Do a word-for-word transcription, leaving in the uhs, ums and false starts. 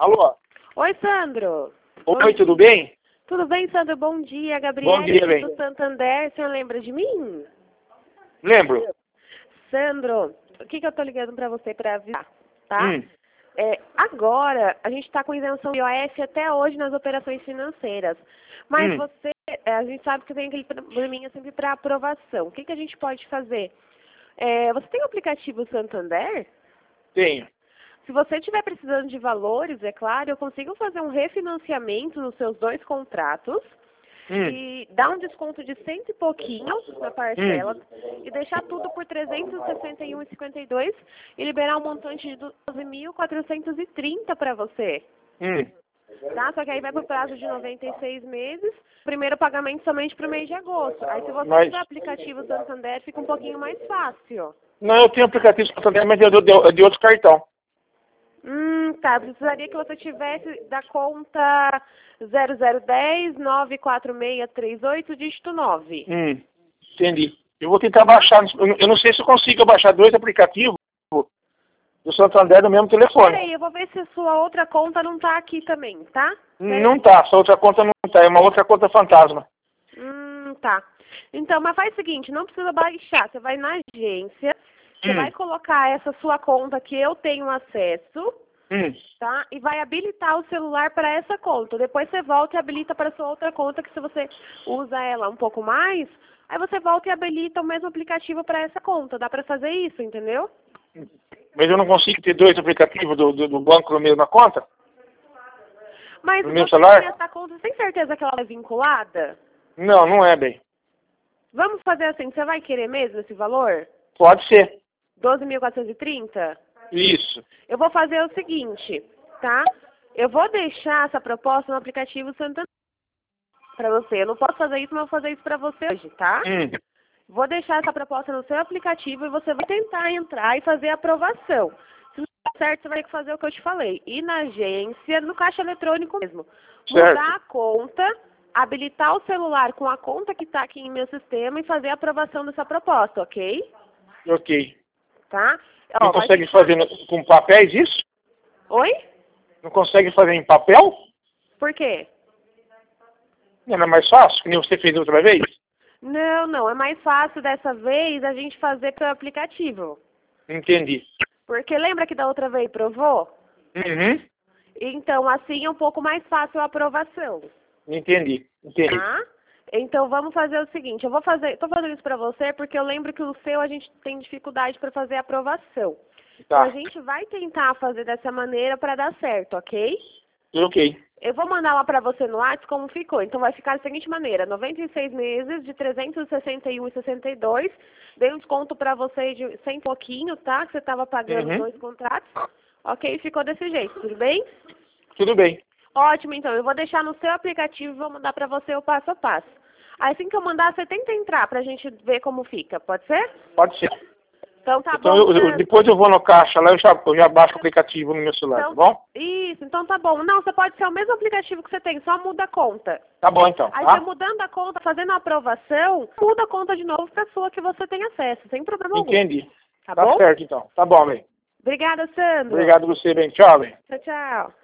Alô? Oi, Sandro. Oi, tudo bem? Tudo bem, Sandro? Bom dia. Gabriela Bom dia, bem. do Santander. O senhor lembra de mim? Lembro. Sandro, o que, que eu tô ligando pra você pra avisar, tá? Hum. É, agora, a gente está com isenção I O F até hoje nas operações financeiras. Mas Hum. você, é, a gente sabe que tem aquele probleminha sempre para aprovação. O que, que a gente pode fazer? É, você tem o aplicativo Santander? Tenho. Se você estiver precisando de valores, é claro, eu consigo fazer um refinanciamento nos seus dois contratos Hum. e dar um desconto de cento e pouquinho na parcela Hum. e deixar tudo por trezentos e sessenta e um reais e cinquenta e dois centavos e liberar um montante de doze mil quatrocentos e trinta para você. Hum. Tá? Só que aí vai para o prazo de noventa e seis meses, primeiro pagamento somente para o mês de agosto. Aí se você Mas... tiver aplicativo Santander, fica um pouquinho mais fácil. Não, eu tenho aplicativo Santander, mas é de, de, de outro cartão. Hum, tá. Precisaria que você tivesse da conta zero zero um zero nove quatro seis três oito, dígito nove. Hum. Entendi. Eu vou tentar baixar, eu não sei se eu consigo baixar dois aplicativos do Santander no mesmo telefone. Peraí, eu vou ver se a sua outra conta não tá aqui também, tá? Peraí. Não tá, essa outra conta não tá, é uma outra conta fantasma. Hum, tá. Então, mas faz o seguinte, não precisa baixar. Você vai na agência, você Hum. vai colocar essa sua conta que eu tenho acesso, Hum. tá? E vai habilitar o celular para essa conta. Depois você volta e habilita para sua outra conta, que se você usa ela um pouco mais, aí você volta e habilita o mesmo aplicativo para essa conta. Dá para fazer isso, entendeu? Mas eu não consigo ter dois aplicativos do, do, do banco na mesma conta? Mas No você meu celular? tem essa conta, você tem certeza que ela é vinculada? Não, não é, bem. Vamos fazer assim, você vai querer mesmo esse valor? Pode ser. doze mil quatrocentos e trinta? Isso. Eu vou fazer o seguinte, tá? Eu vou deixar essa proposta no aplicativo Santander para você. Eu não posso fazer isso, mas eu vou fazer isso para você hoje, tá? Hum. Vou deixar essa proposta no seu aplicativo e você vai tentar entrar e fazer a aprovação. Se não der certo, você vai ter que fazer o que eu te falei. Ir na agência, no caixa eletrônico mesmo. Certo. Mudar a conta, habilitar o celular com a conta que está aqui em meu sistema e fazer a aprovação dessa proposta, ok? Ok. Tá? Não Ó, vai consegue ficar- fazer no- com papéis isso? Oi? Não consegue fazer em papel? Por quê? Não é mais fácil, que nem você fez outra vez? Não, não. É mais fácil dessa vez a gente fazer pelo aplicativo. Entendi. Porque lembra que da outra vez provou? Uhum. Então, assim é um pouco mais fácil a aprovação. Entendi. Entendi. Tá? Então vamos fazer o seguinte, eu vou fazer, tô fazendo isso para você porque eu lembro que o seu a gente tem dificuldade para fazer a aprovação. Então Tá. a gente vai tentar fazer dessa maneira para dar certo, ok? Ok. Eu vou mandar lá para você no WhatsApp como ficou. Então vai ficar da seguinte maneira, noventa e seis meses de trezentos e sessenta e um reais e sessenta e dois centavos. Dei um desconto para você de cem e pouquinho, tá? Que você estava pagando Uhum. dois contratos. Ok, ficou desse jeito, tudo bem? Tudo bem. Ótimo, então. Eu vou deixar no seu aplicativo e vou mandar para você o passo a passo. Assim que eu mandar, você tenta entrar pra gente ver como fica, pode ser? Pode ser. Então tá Então, bom, eu, eu- Sandro. depois eu vou no caixa lá, eu já, eu já baixo o aplicativo no meu celular, Então, tá bom? isso, então tá bom. Não, você pode ser o mesmo aplicativo que você tem, só muda a conta. Tá bom, então. Aí Tá? você mudando a conta, fazendo a aprovação, muda a conta de novo pra sua que você tem acesso, sem problema algum. Entendi. Tá Tá bom? certo, então. Tá bom, bem. Obrigada, Sandro. Obrigado a você, bem. Tchau, bem. Tchau, tchau.